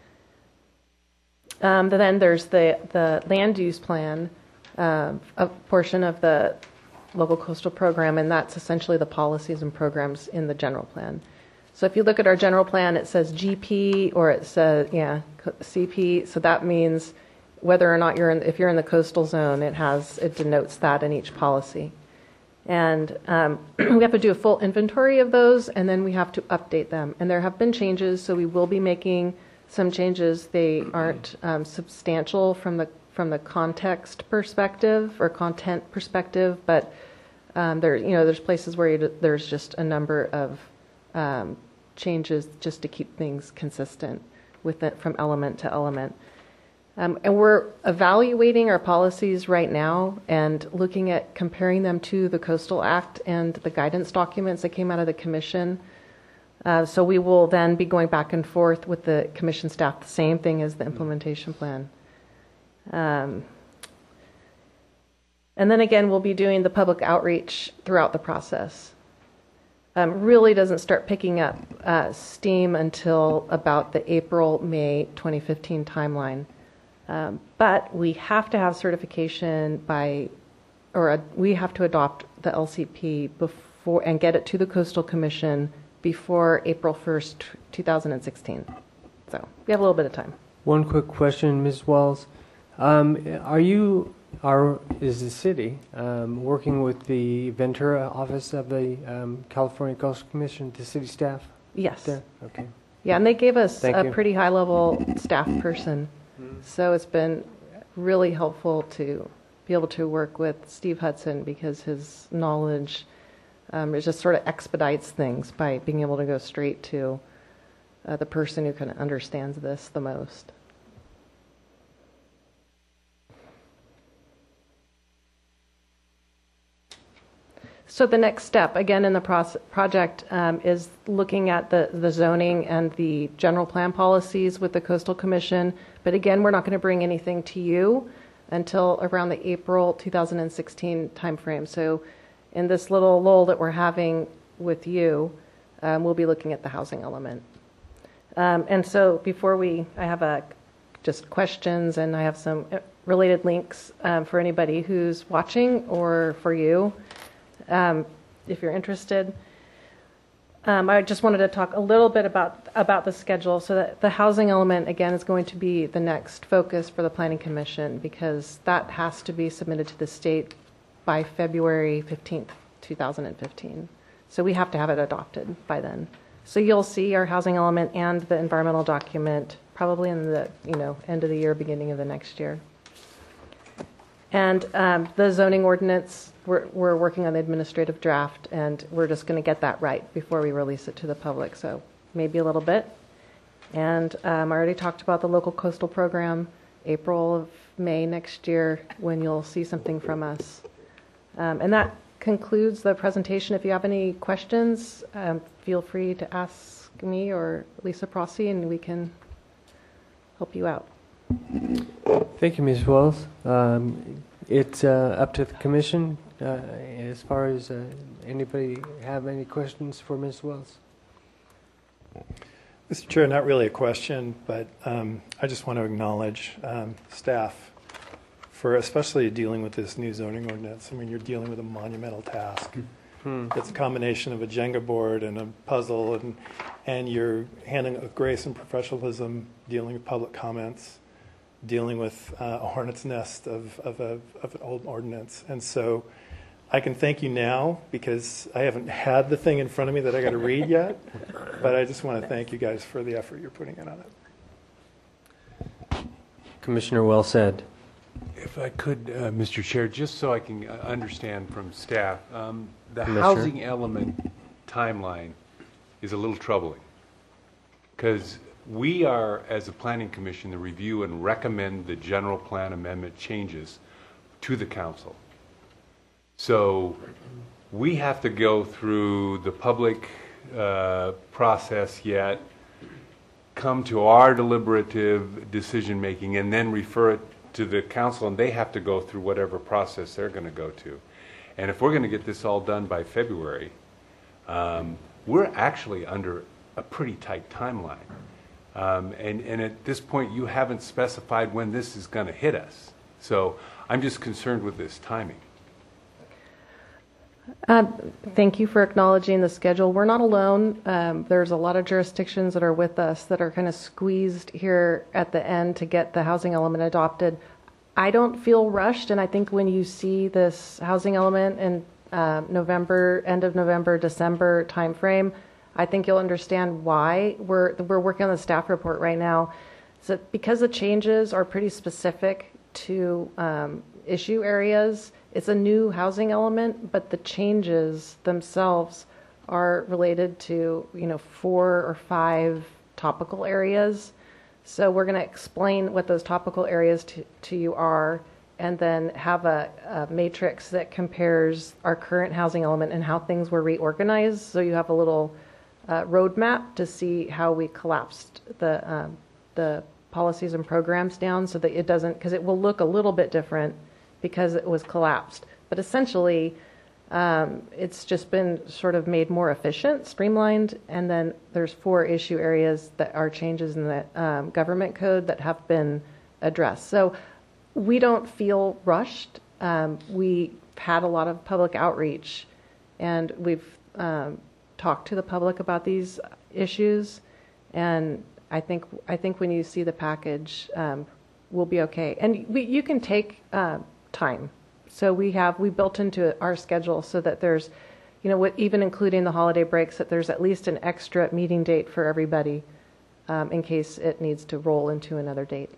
Um, then there's the, the land use plan, uh, a portion of the local coastal program, and that's essentially the policies and programs in the general plan. So if you look at our general plan, it says G P or it says, yeah, C P, so that means whether or not you're in, if you're in the coastal zone, it has, it denotes that in each policy. And um, we have to do a full inventory of those, and then we have to update them. And there have been changes, so we will be making some changes. They aren't um, substantial from the from the context perspective or content perspective, but um, there, you know, there's places where you, there's just a number of um, changes just to keep things consistent with it from element to element. Um, and we're evaluating our policies right now and looking at comparing them to the Coastal Act and the guidance documents that came out of the Commission. Uh, so we will then be going back and forth with the Commission staff, the same thing as the implementation plan. Um, And then again, we'll be doing the public outreach throughout the process. Um, really doesn't start picking up uh, steam until about the April, May twenty fifteen timeline. Um, but we have to have certification by, or a, we have to adopt the L C P before and get it to the Coastal Commission before April first, two thousand sixteen. So we have a little bit of time. One quick question, Miz Wells. Um, are you, are, is the city um, working with the Ventura office of the um, California Coastal Commission, the city staff Yes. there? Okay. Yeah, and they gave us Thank a you. pretty high-level staff person. So it's been really helpful to be able to work with Steve Hudson because his knowledge um, it just sort of expedites things by being able to go straight to uh, the person who kind of understands this the most. So the next step, again, in the proce- project um, is looking at the, the zoning and the general plan policies with the Coastal Commission. But again, we're not going to bring anything to you until around the April two thousand sixteen timeframe. So in this little lull that we're having with you, um, we'll be looking at the housing element. Um, and so before we, I have a, just questions, and I have some related links um, for anybody who's watching or for you. Um, if you're interested. Um, I just wanted to talk a little bit about about the schedule. So that the housing element, again, is going to be the next focus for the Planning Commission because that has to be submitted to the state by February fifteenth, two thousand fifteen. So we have to have it adopted by then. So you'll see our housing element and the environmental document probably in the you know end of the year, beginning of the next year. And um, the zoning ordinance, we're, we're working on the administrative draft, and we're just going to get that right before we release it to the public, so maybe a little bit. And um, I already talked about the local coastal program, April of May next year, when you'll see something from us. Um, and that concludes the presentation. If you have any questions, um, feel free to ask me or Lisa Prossi, and we can help you out. Thank you, Miz Wells. Um, it's uh, up to the commission. Uh, as far as uh, anybody have any questions for Miz Wells? Mister Chair, not really a question, but um, I just want to acknowledge um, staff for especially dealing with this new zoning ordinance. I mean, you're dealing with a monumental task. Hmm. It's a combination of a Jenga board and a puzzle, and and you're handling it with grace and professionalism, dealing with public comments, dealing with uh, a hornet's nest of, of, a, of an old ordinance. And so I can thank you now because I haven't had the thing in front of me that I got to read yet, but I just want to thank you guys for the effort you're putting in on it. Commissioner, well said. If I could, uh, Mister Chair, just so I can uh, understand from staff, um, the Commissioner. housing element timeline is a little troubling because we are, as a planning commission, to review and recommend the general plan amendment changes to the council. So we have to go through the public uh, process yet, come to our deliberative decision making, and then refer it to the council, and they have to go through whatever process they're going to go to. And if we're going to get this all done by February, um, we're actually under a pretty tight timeline. Um, and, and at this point, you haven't specified when this is going to hit us. So I'm just concerned with this timing. Uh, thank you for acknowledging the schedule. We're not alone. Um, there's a lot of jurisdictions that are with us that are kind of squeezed here at the end to get the housing element adopted. I don't feel rushed, and I think when you see this housing element in uh, November, end of November, December timeframe, I think you'll understand why. We're we're working on the staff report right now. So because the changes are pretty specific to um, issue areas, it's a new housing element, but the changes themselves are related to, you know, four or five topical areas. So we're going to explain what those topical areas to, to you are, and then have a, a matrix that compares our current housing element and how things were reorganized. So you have a little uh, roadmap to see how we collapsed the um, the policies and programs down, so that it doesn't, because it will look a little bit different because it was collapsed. But essentially, um, it's just been sort of made more efficient, streamlined, and then there's four issue areas that are changes in the um, government code that have been addressed. So we don't feel rushed. Um, we've had a lot of public outreach, and we've um, talked to the public about these issues, and I think I think when you see the package, um, we'll be okay. And we, you can take uh, time. So we have we built into our schedule so that there's, you know, what, even including the holiday breaks, that there's at least an extra meeting date for everybody um, in case it needs to roll into another date.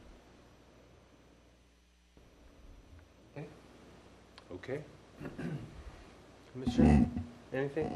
Okay. Okay. Commissioner, anything?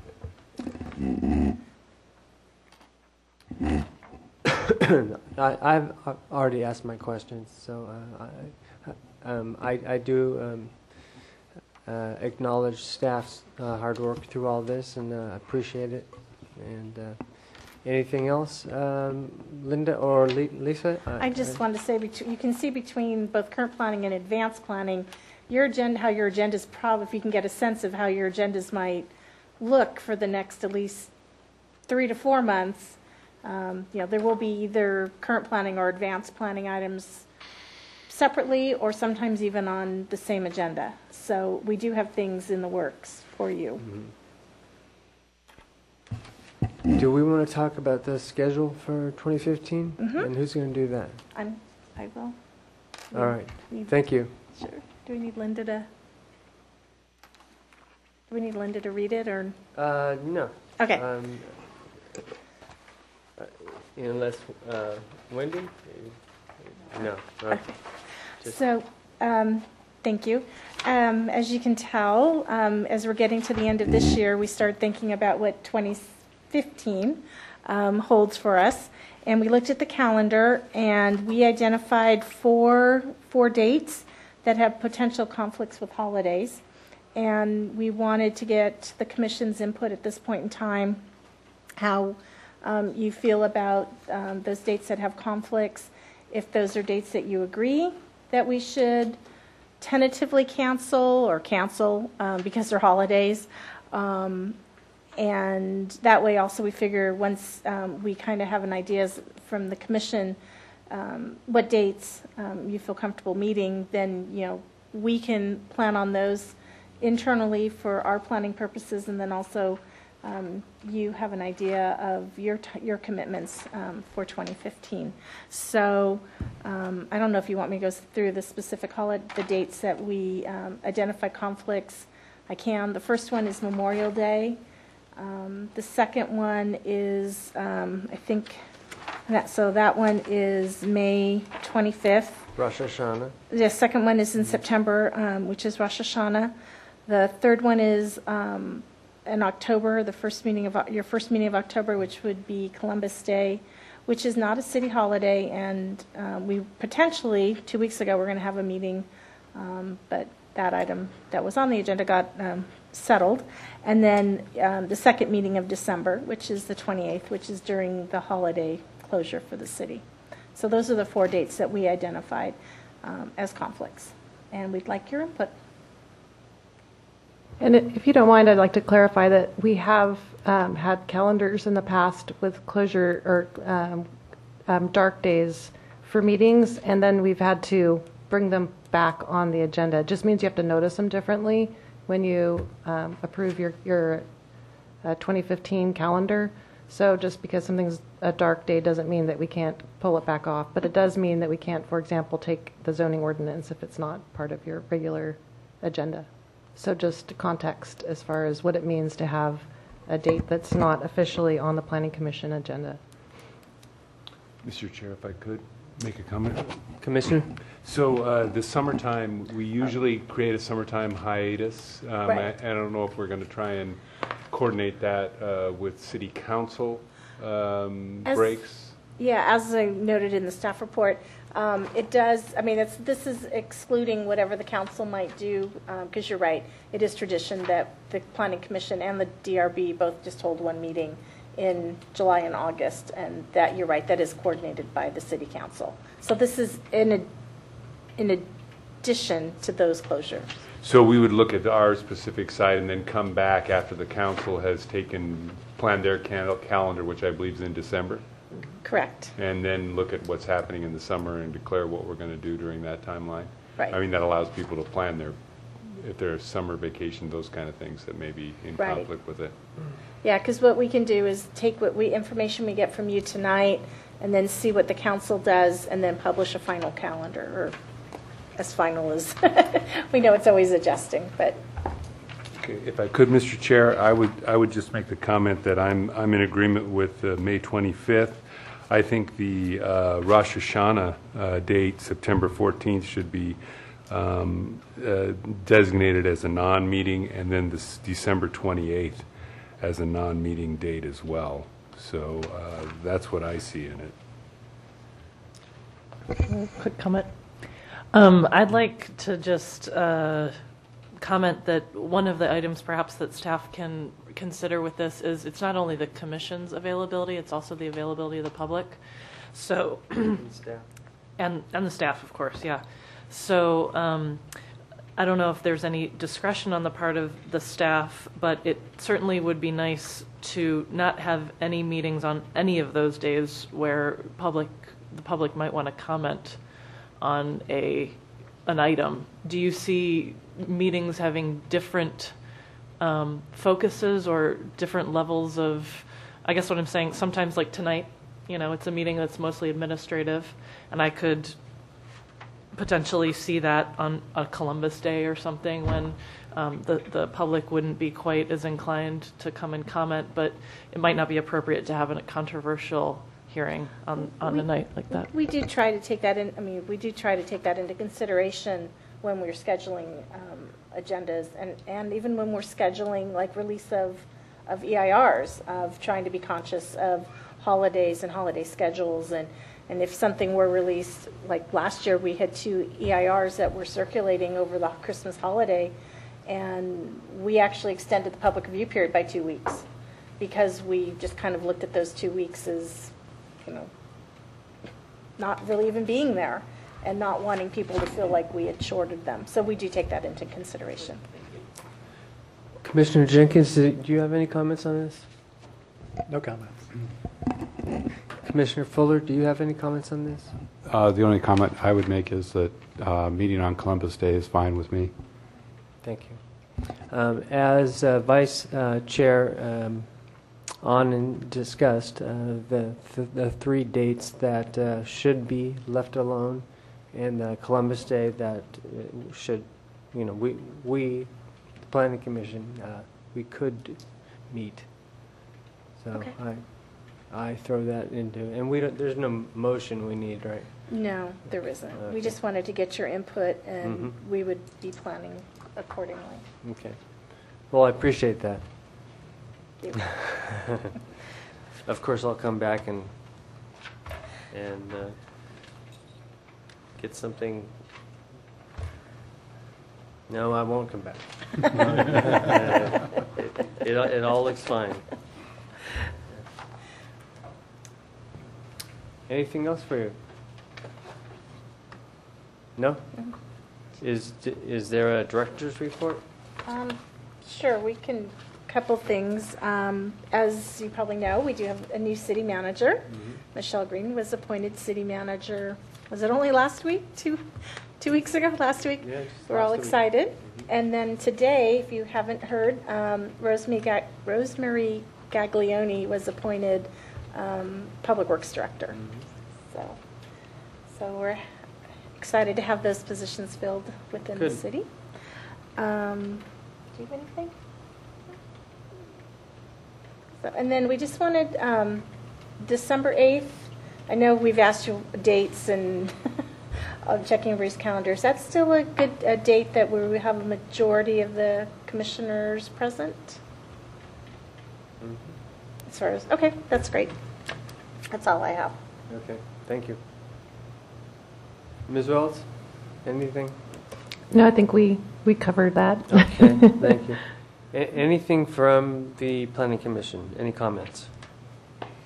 I, I've I've already asked my questions, so uh, I, um, I, I do um, uh, acknowledge staff's uh, hard work through all this, and uh, appreciate it. And uh, anything else, um, Linda or Le- Lisa? I just wanted to say, bet- you can see between both current planning and advanced planning, your agenda, how your agendas probably, if you can get a sense of how your agendas might look for the next at least three to four months. Um, you know, there will be either current planning or advanced planning items separately, or sometimes even on the same agenda. So we do have things in the works for you. Mm-hmm. Do we want to talk about the schedule for twenty fifteen? Mhm. And who's going to do that? I'm, I will. All right. We- Thank you. Sure. Do we need Linda to? Do we need Linda to read it, or? Uh, no. Okay. Um, uh, unless uh, Wendy? No. Okay. Just- So, um, thank you. Um, as you can tell, um, as we're getting to the end of this year, we start thinking about what twenty fifteen um, holds for us. And we looked at the calendar, and we identified four four dates that have potential conflicts with holidays. And we wanted to get the commission's input at this point in time, how um, you feel about um, those dates that have conflicts, if those are dates that you agree that we should tentatively cancel or cancel um, because they're holidays. Um, and that way also we figure once um, we kind of have an idea from the commission um, what dates um, you feel comfortable meeting, then, you know, we can plan on those internally for our planning purposes, and then also um, you have an idea of your t- your commitments um, for twenty fifteen. So um, I don't know if you want me to go through the specific holiday, the dates that we um, identify conflicts. I can. The first one is Memorial Day. Um, the second one is, um, I think, that, so that one is May twenty-fifth. Rosh Hashanah. The second one is in September, um, which is Rosh Hashanah. The third one is um, in October, the first meeting of your first meeting of October, which would be Columbus Day, which is not a city holiday, and um, we potentially two weeks ago we're going to have a meeting, um, but that item that was on the agenda got um, settled. And then um, the second meeting of December, which is the twenty-eighth, which is during the holiday closure for the city. So those are the four dates that we identified um, as conflicts, and we'd like your input. And if you don't mind, I'd like to clarify that we have um, had calendars in the past with closure or um, um, dark days for meetings, and then we've had to bring them back on the agenda. It just means you have to notice them differently when you um, approve your, your uh, twenty fifteen calendar. So just because something's a dark day doesn't mean that we can't pull it back off, but it does mean that we can't, for example, take the zoning ordinance if it's not part of your regular agenda. So just context as far as what it means to have a date that's not officially on the Planning Commission agenda. Mister Chair, if I could make a comment. Commissioner? So uh, the summertime, we usually create a summertime hiatus. Um, Right. I, I don't know if we're going to try and coordinate that uh, with city council um, As- breaks. Yeah, as I noted in the staff report, um, it does, I mean, it's, this is excluding whatever the council might do, because you're right, it is tradition that the Planning Commission and the D R B both just hold one meeting in July and August, and that, you're right, that is coordinated by the city council. So this is in a, in addition to those closures. So we would look at our specific site and then come back after the council has taken, planned their cal- calendar, which I believe is in December, Correct. and then look at what's happening in the summer and declare what we're going to do during that timeline. Right. I mean, that allows people to plan their, if there's summer vacation, those kind of things that may be in Right. conflict with it. Yeah, because what we can do is take what we, information we get from you tonight, and then see what the council does, and then publish a final calendar, or as final as, we know it's always adjusting, but, Okay, if I could, Mister Chair, I would, I would just make the comment that I'm, I'm in agreement with uh, May twenty-fifth. I think the uh, Rosh Hashanah uh, date, September fourteenth, should be um, uh, designated as a non-meeting, and then this December twenty-eighth as a non-meeting date as well. So uh, that's what I see in it. Quick comment. Um, I'd like to just uh, comment that one of the items perhaps that staff can consider with this is it's not only the commission's availability, it's also the availability of the public. So, Staff. and, and the staff, of course, yeah. So um, I don't know if there's any discretion on the part of the staff, but it certainly would be nice to not have any meetings on any of those days where public, the public might want to comment on a an item. Do you see meetings having different um, focuses or different levels of, I guess what I'm saying, sometimes like tonight, you know, it's a meeting that's mostly administrative, and I could potentially see that on a Columbus Day or something when um, the, the public wouldn't be quite as inclined to come and comment, but it might not be appropriate to have a controversial hearing on, on We- a night like that. we do try to take that in, I mean, we do try to take that into consideration when we're scheduling um, agendas, and, and even when we're scheduling, like, release of, of E I Rs, of trying to be conscious of holidays and holiday schedules, and, and if something were released, like last year, we had two E I Rs that were circulating over the Christmas holiday, and we actually extended the public review period by two weeks, because we just kind of looked at those two weeks as, you know, not really even being there, and not wanting people to feel like we had shorted them. So we do take that into consideration. Commissioner Jenkins, do you have any comments on this? No comments. Commissioner Fuller, do you have any comments on this? Uh, The only comment I would make is that uh, meeting on Columbus Day is fine with me. Thank you. Um, As uh, Vice uh, Chair um, on and discussed, uh, the, th- the three dates that uh, should be left alone, and uh, Columbus Day that uh, should, you know, we, we, the Planning Commission, uh, we could meet. So Okay. I, I throw that into, and we don't, there's no motion we need, right? No, there isn't. We Okay. just wanted to get your input, and Mhm. we would be planning accordingly. Okay. Well, I appreciate that. Of course, I'll come back and, and uh, get something. No, I won't come back. Uh, it, it, it all looks fine. Anything else for you? No? Is, is there a director's report? Um, Sure, we can, couple things. Um, As you probably know, we do have a new city manager. Michelle Green was appointed city manager, was it only last week? Two, two weeks ago, last week? Yeah, just We're all last week. excited. And then today, if you haven't heard, um, Rosemary Ga- Rosemary Gaglione was appointed um, Public Works Director. So, so we're excited to have those positions filled within the Good. city. Um, Do you have anything? So, and then we just wanted, um, December eighth, I know we've asked you dates and of checking everybody's calendar. Is that still a good a date that where we have a majority of the commissioners present? As far as, okay, that's great. That's all I have. Okay, thank you. Miz Wells, anything? No, I think we, we covered that. Okay, thank you. A- anything from the Planning Commission? Any comments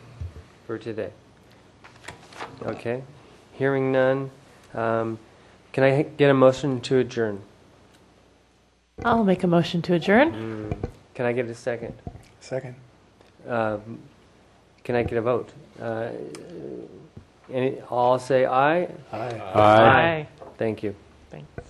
for today? Okay, hearing none. Um, Can I get a motion to adjourn? I'll make a motion to adjourn. Can I get a second? Second. Um, Can I get a vote? Uh, any, all say aye. Aye. Aye. Aye. Thank you. Thank